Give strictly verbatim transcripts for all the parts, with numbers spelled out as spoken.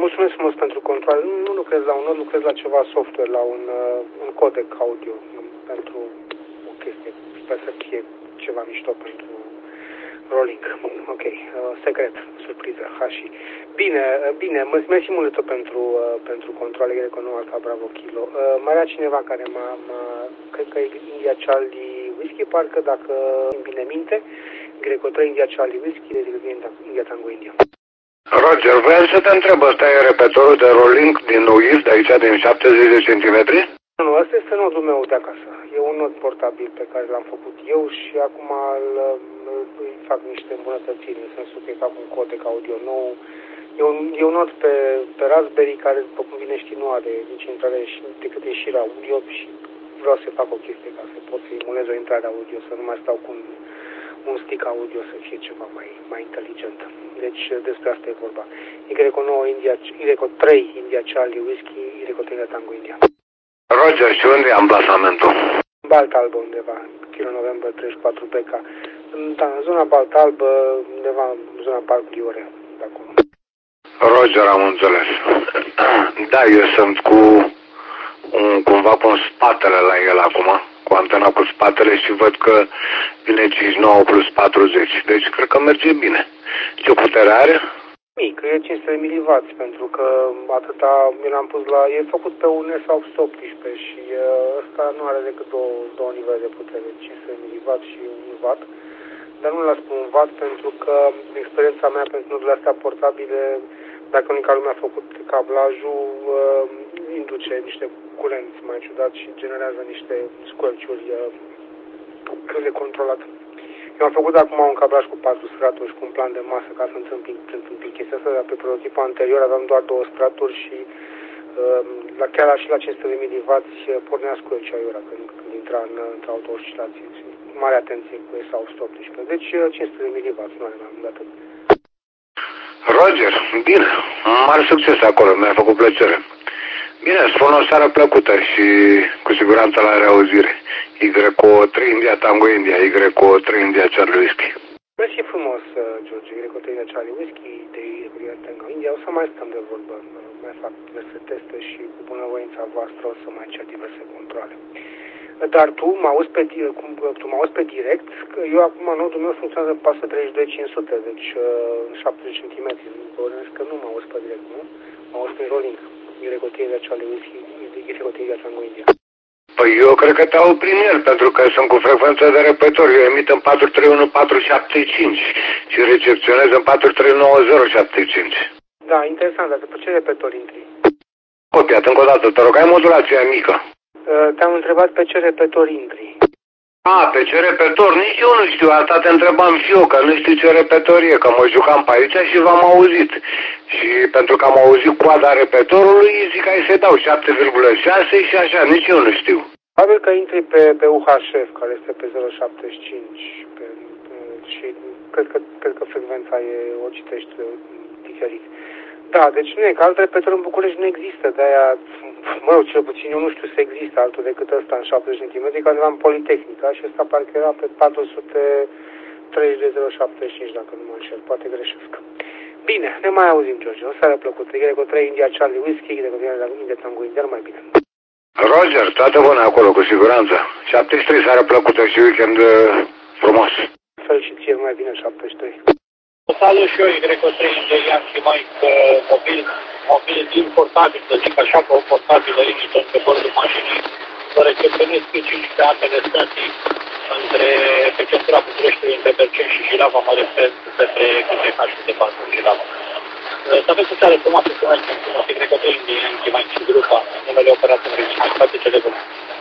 mulțumesc frumos pentru control. Nu, nu lucrez la un nod, lucrez la ceva software, la un, uh, un codec audio pentru o chestie. Sper să fie ceva mișto pentru rolling. Ok, uh, secret, surpriză, hashi. Bine, uh, bine, mersi mult tot pentru, uh, pentru controle, cred că nu Alfa Bravo Kilo. Uh, mai era cineva care m-a, cred că e India Charlie Whisky, parcă, dacă îmi bine minte, Greco trei India Charlie Whisky, de India Tango India. Roger, vreau să te întreb, ăsta e repetorul de rolling din U I F, de aici, din șaptezeci de centimetri? Nu, ăsta este nodul meu de acasă. E un nod portabil pe care l-am făcut eu și acum îl, îi fac niște îmbunătățiri, în sensul că îi fac un codec audio nou. E un, e un nod pe, pe Raspberry care, după cum bine știi, nu are nici intrare decât ieșirea audio și vreau să fac o chestie ca să pot să emulez o intrare audio, să nu mai stau cu un, un stick audio, să fie ceva mai, mai inteligent. Deci despre asta e vorba. Y nouă India, Y trei India Charlie Whisky, Y trei Tango India. Roger, și unde e amplasamentul? Balta Albă undeva, Kilo November treizeci și patru B K. Da, în zona Balta Albă, undeva în zona Parcului Ore, de acolo. Roger, am înțeles. Da, eu sunt cu un, cumva cu un spatele la el acum, cu antena cu spatele și văd că vine cincizeci și nouă plus patruzeci, deci cred că merge bine. Ce putere are? Mic, e cinci sute de miliwați, pentru că atâta mi l-am pus la... E făcut pe un S opt optsprezece și ăsta nu are decât două, două nivele de putere, cinci sute de miliwați și un watt. Dar nu l-a spus un watt pentru că experiența mea pentru nodurile astea portabile, dacă unica lume a făcut cablajul, uh, induce niște curenți mai ciudat și generează niște squelch-uri uh, de controlat. Eu am făcut acum un cablaj cu patru straturi și cu un plan de masă ca să întâmpin, întâmpin chestia asta, dar pe prototipul anterior aveam doar două straturi și uh, la, chiar și la cinci sute de miliwați pornea squelch-ul aiurea când, când intra în, într-o auto-oscilație. Mare atenție cu S opt optsprezece. Deci cinci sute de miliwați, nu are mai mult de atât. Roger, bine, mare succes acolo, mi-a făcut plăcere. Bine, spun o seară plăcută și cu siguranță la reauzire. Y trei India Tango India, Y trei India Charlie Whisky. Mersi frumos, George, Y trei India Charlie Whisky, de Y trei Tango India. O să mai stăm de vorbă, mai fac diverse teste și cu bunăvoința voastră o să mai cer diverse controle. Dar tu mă auzi pe, cum, tu mă auzi pe direct, că eu acum nodul meu funcționează pe patru sute treizeci și doi cinci sute, deci uh, șaptezeci de centimetri. Bănesc că nu mă auzi pe direct, nu? Mă auzi prin rolling. Y trei de Charlie Whisky, Y trei de Tango India. Păi eu cred că te aud prin el, pentru că sunt cu frecvență de repetor. Eu emit în patru trei unu patru șapte cinci și recepționez în patru trei nouă zero șapte cinci. Da, interesant, dar pe ce repetor intri? Copiat, încă o dată, te rog, ai modulația mică. Te-am întrebat pe ce repetor intri. A, pe ce repetor? Nici eu nu știu, asta te întrebam și eu, că nu știu ce repetor e, că mă jucam pe aici și v-am auzit. Și pentru că am auzit coada repetorului, zic hai să dau șapte virgulă șase și așa, nici eu nu știu. Probabil că intri pe, pe U H F, care este pe zero șaptezeci și cinci, pe, pe, și cred că, cred că frecvența e, o citești diferit. Da, deci nu e, că alt repetor în București nu există, de-aia, mă rog, cel puțin eu nu știu să există altul decât ăsta în șaptezeci de centimetri, că aveam Politehnica și ăsta parcă era pe patru sute treizeci de zero șaptezeci și cinci, dacă nu mă înșel, poate greșesc. Bine, ne mai auzim, George, o seară plăcută, Y trei India Charlie Whisky, Y trei India Tango India, mai bine. Roger, toate bune acolo, cu siguranță. șaptezeci și trei, seară plăcută și weekend frumos. Fel și ție, mai bine șaptezeci și trei. Salut și eu, Y trei de Yankee Mike, mobil, mobil din portabil, să zic așa, că o portabilă Rington pe bordul mașinii, să recepționez pe cinci pe ambele stații între, pe centura Bucureștiului, între Berceni și Jilava, mă refer despre Câteca și de patru Jilava. Să aveți o seară frumoasă, să mergem frumos, Y trei de Yankee Mike și grupa, numele operatorului, mai toate cele bune.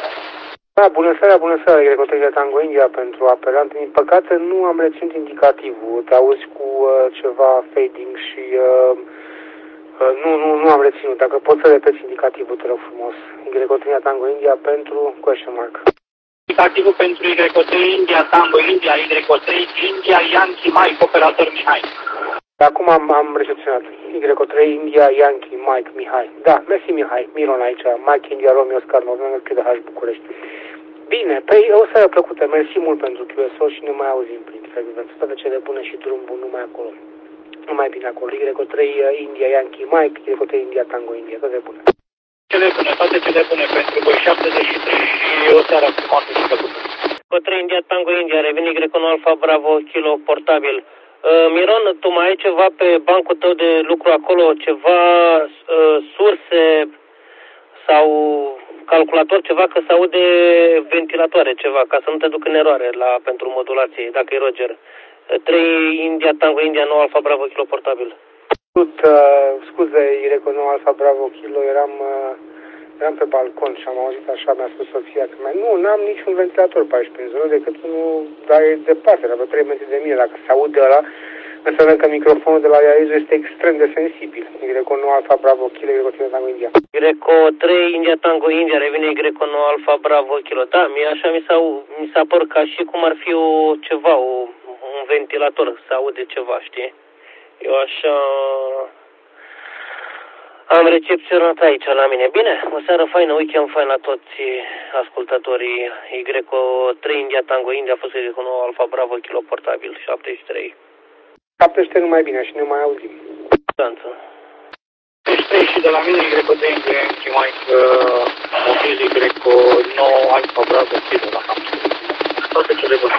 Da, bună seara, bună seara, Y trei de Tango India pentru apelant. Din păcate nu am reținut indicativul, te auzi cu uh, ceva fading și uh, uh, nu, nu, nu am reținut. Dacă poți să repeți indicativul, te rog frumos. Y trei de Tango India pentru question mark. Indicativul pentru Y trei India Tango India, Y trei India Yankee Mike, operator Mihai. Acum am, am recepționat. Y trei India Yankee Mike Mihai. Da, mersi Mihai, Miron aici, Mike India Romeo Oscar November Q D H București. Bine, păi o seară plăcută, mersi mult pentru Q S O și ne mai auzim prin frecvență. Toate cele bune și drum bun numai acolo. Nu mai bine acolo. Y trei India Yankee Mike, Y trei India Tango India. Toate bune. Cele bune, toate cele bune pentru voi șaptezeci și trei și o seară frumoasă și plăcută. Y trei India Tango India, revin Y unu Alfa Bravo, kilo portabil. Uh, Miron, tu mai ai ceva pe bancul tău de lucru acolo, ceva uh, surse sau calculator, ceva, că se aude ventilatoare, ceva, ca să nu te duc în eroare la, pentru modulație, dacă e Roger. trei India Tango India nouă Alfa Bravo kilo portabil. Salut, uh, scuze, Y nouă Alfa Bravo kilo, eram, uh, eram pe balcon și am auzit așa, mi-a spus soția că mai, nu, n-am niciun ventilator pe aici prin zonă, decât unul, dar e departe, la vreo trei metri de mine, dacă se aude ăla, înseamnă că microfonul de la Iaizu este extrem de sensibil. Y nouă Alfa Bravo kilo, Y trei Tango India. Y trei India Tango India, revine Y nouă Alfa Bravo kilo. Da, mie așa mi s-a, mi s-a părut ca și cum ar fi o ceva, o, un ventilator, se aude ceva, știi? Eu așa am recepționat aici la mine. Bine, o seară faină, weekend fain la toți ascultătorii. Y trei India Tango India a fost Y nouă Alfa Bravo kilo portabil, șaptezeci și trei. șaptezeci și trei nu mai bine și ne mai auzim. Danță. șaptezeci și trei și de la mine Y trei India Yankee Mike, uh, mobil Y nouă Alfa Bravo kilo la hamster. Toate cele bune.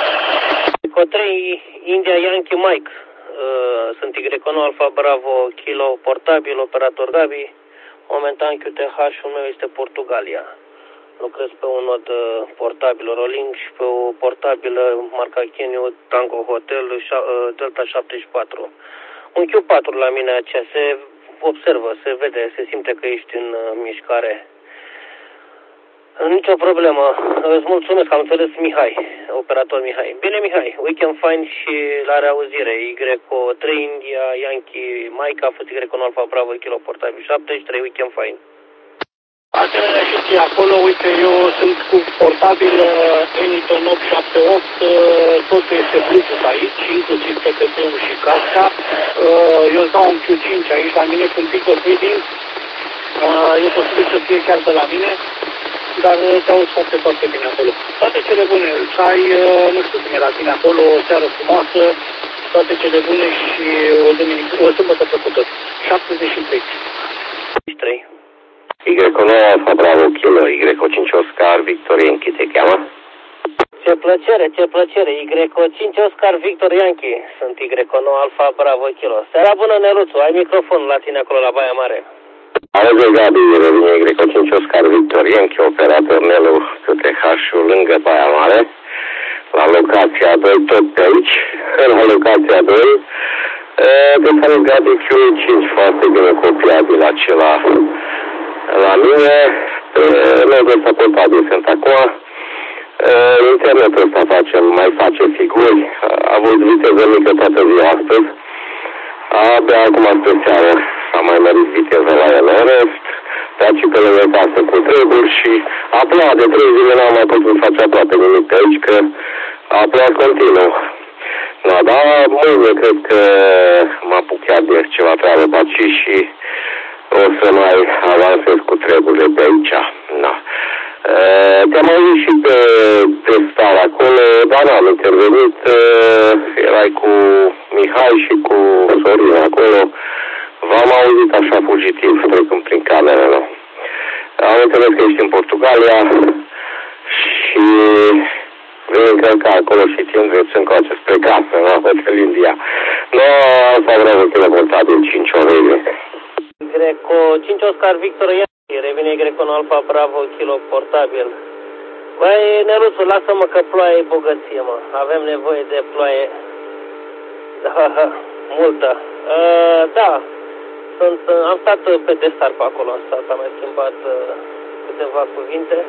Y trei India Yankee Mike. Uh, sunt Y nouă Alfa Bravo kilo portabil, operator Gabi. Momentan Q T H-ul meu este Portugalia. Lucrez pe un nod uh, portabil Rolling și pe o portabilă marca Kenio Tango Hotel uh, Delta șaptezeci și patru. Un Q patru la mine aceea, se observă, se vede, se simte că ești în uh, mișcare. Nicio problemă. Îți mulțumesc, am înțeles, Mihai, operator Mihai. Bine, Mihai, weekend fine și la reauzire. Y trei India Yankee Mike a fost Y nouă Alfa Bravo kilo portabil șaptezeci și trei, weekend fine. Asemenea și ție acolo, uite, eu sunt cu portabil uh, Eniton opt șapte opt, uh, totul este Bluetooth aici, inclusiv P T P-ul și casca. Uh, eu îți dau un Q cinci aici la mine cu un pic de feeding. Uh, e posibil să fie chiar de la mine, dar te auzi foarte, foarte bine acolo. Toate cele bune, să ai, uh, nu știu cum e la tine acolo, o seară frumoasă, toate cele bune și o, duminică, o sâmbătă plăcută. șaptezeci și trei. trei. Y nouă Alfa Bravo kilo, Y cinci Oscar Victor Yankee te cheamă? Ce plăcere, ce plăcere, Y cinci Oscar Victor Yankee, sunt Y nouă Alfa Bravo kilo. Seara bună, Neluțu, ai microfonul la tine acolo la Baia Mare. Auzi, Gabi, revine Y cinci Oscar Victor Yankee, operator Nelu Q T H-ul lângă Baia Mare, la locația doi, tot pe aici, la locația doi. De fapt, Gabi Q cinci, foarte bine copiabil acela la mine, nodul ăsta portabil sunt acum. Internetul ăsta face, mai face figuri, a avut viteză mică toată ziua astăzi. Abia acum spre seară a mai mărit viteza la el în rest, pe aici pe lângă casă cu treburi și a plouat de trei zile, n-am mai putut face aproape nimic pe aici, că a plouat continuu. Da, dar mâine cred că mă apuc chiar de ceva treabă pe aici și o să mai avansez cu treburile pe aici. Da. Te-am auzit și pe, pe star acolo, dar n-am intervenit. Erai cu Mihai și cu Sorin acolo. V-am auzit așa fugitiv, trecând prin cameră, nu? Am înțeles că ești în Portugalia și vei încărca acolo și ți îndreți încoace spre casă, la Hotel India. Nu, asta vreau că le portabil cinci ore. Greco cinci Oscar Victor Yankee, revine Y nouă Alfa Bravo kilo portabil. Băi, Neluțu, lasă-mă că ploaie e bogăție, mă. Avem nevoie de ploaie. Da, multă. Uh, da, sunt, am stat pe destar pe acolo, am stat, am mai schimbat uh, câteva cuvinte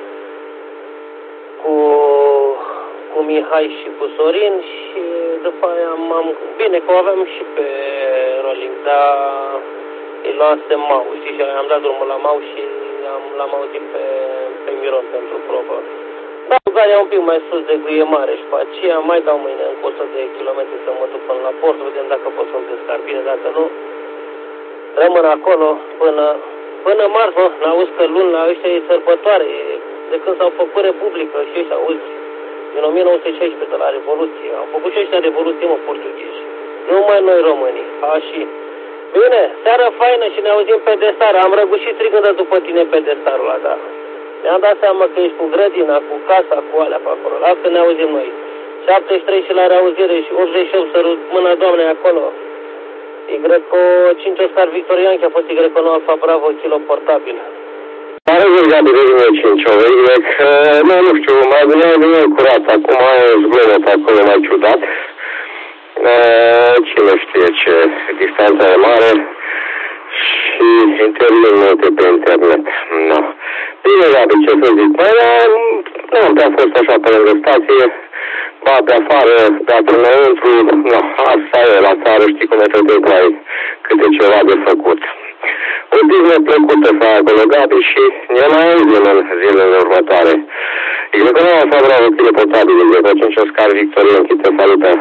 cu, cu Mihai și cu Sorin și după aia am, bine că o aveam și pe Rolling, dar îi luasem Mau, știi, și am dat drumul la Mau și am, l-am auzit pe, pe Miron pentru probă. Da, Bulgaria un pic mai sus de Guie Mare și pe aceea mai dau mâine încă o sută de kilometri să mă duc până la port, vedem dacă pot să-mi descar bine, dacă nu, rămân acolo până, până marți, mă, n-auzi că luni la ăștia e sărbătoare, de când s-au făcut Republică și ăștia, auzi, din o mie nouă sute șaisprezece de la Revoluție, au făcut și ăștia Revoluție, mă, portughezi. Numai noi românii. Așa. Bine, seară faină și ne auzim pe destar. Am răgușit strigând după tine pe destarul ăla, da. Mi-am dat seama că ești cu grădina, cu casa, cu alea pe acolo. Lasă ne auzim noi. șaptezeci și trei și la reauzire și optzeci și opt sărut mâna doamnei acolo. Y cinci Oscar Victor Yankee a fost Y nouă Alfa Bravo, kilo portabil. Pare vorba de linie cinci, o vede că, nu, nu știu, mai bine e curat. Acum e zgomot acolo mai ciudat. E, cine știe ce, distanța e mare și intervin multe pe internet. No. Bine, Gabi, ce să zic? Păi, nu am prea fost așa pe lângă stație, ba pe afară, dacă înăuntru, no, asta e la țară, știi cum e tot timpul ai câte ceva de făcut. O diznă plăcută să ai acolo, Gabi, și ne mai auzim în zilele următoare. Y nouă Alfa Bravo, kilo portabil, Y cinci Oscar Victor Yankee, te salută.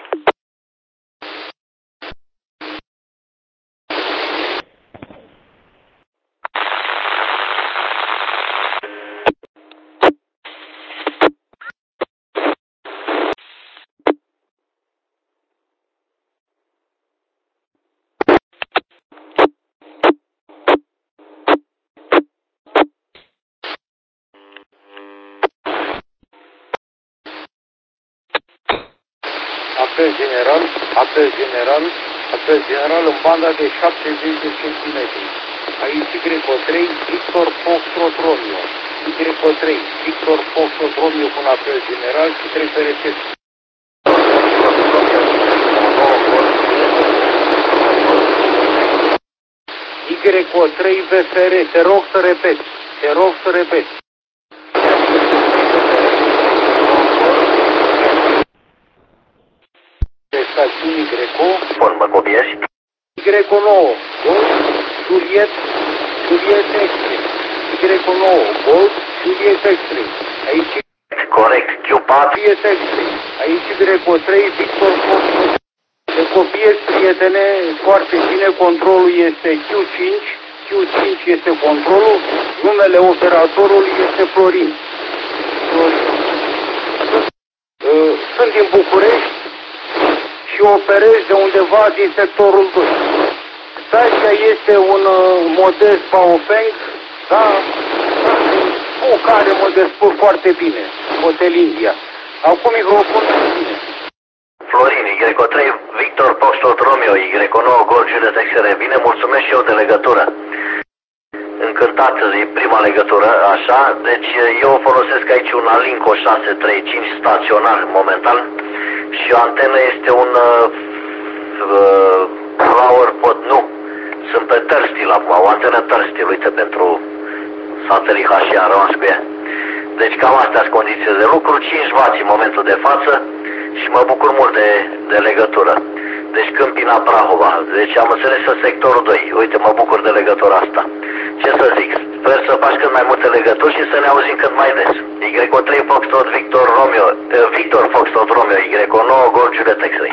Apel general, apel general, apel general în banda de șaptezeci de centimetri. Aici Y trei, Victor Foxtrot Romeo. Y trei, Victor Foxtrot Romeo cu un apel general și trei P R S. Y trei V F R, te rog să repet, te rog să repet. Stațiunii Greco, Formă copiești. Y nouă, Golf, Juliet, Juliet Extreme. Y nouă, Golf, Juliet Extreme. Aici Corect, Q patru. Juliet Extreme. Aici Y trei, Victor Foxtrot. Te copiezi, prietene, foarte bine, controlul este Q cinci, Q cinci este controlul, numele operatorului este Florin. Florin. Sunt din București și operez de undeva din sectorul doi. Stația este un modest Baofeng, da, cu care mă descurc foarte bine, Hotel India. Acum microfonul bine. Florin, Y trei, Victor Foxtrot Romeo, Y nouă, Golf Juliet X-ray. Bine, mulțumesc și eu de legătură. Încântat, e prima legătură, așa, deci eu folosesc aici un Alinco șase trei cinci staționar momentan și antenă este un uh, uh, Flower Pod, nu, sunt pe Tărstil acum, o antenă Tărstil, uite, pentru satelit H și am rămas cu ea. Deci cam astea sunt condiții de lucru, cinci wați în momentul de față și mă bucur mult de, de legătură. Deci Câmpina Prahova, deci am înțeles în sectorul doi, uite, mă bucur de legătura asta. Ce să zic, sper să faci cât mai multe legături și să ne auzim cât mai des. Y trei Foxtrot Victor Romeo, Victor Foxtrot Romeo, Y nouă Golf Juliet X-ray.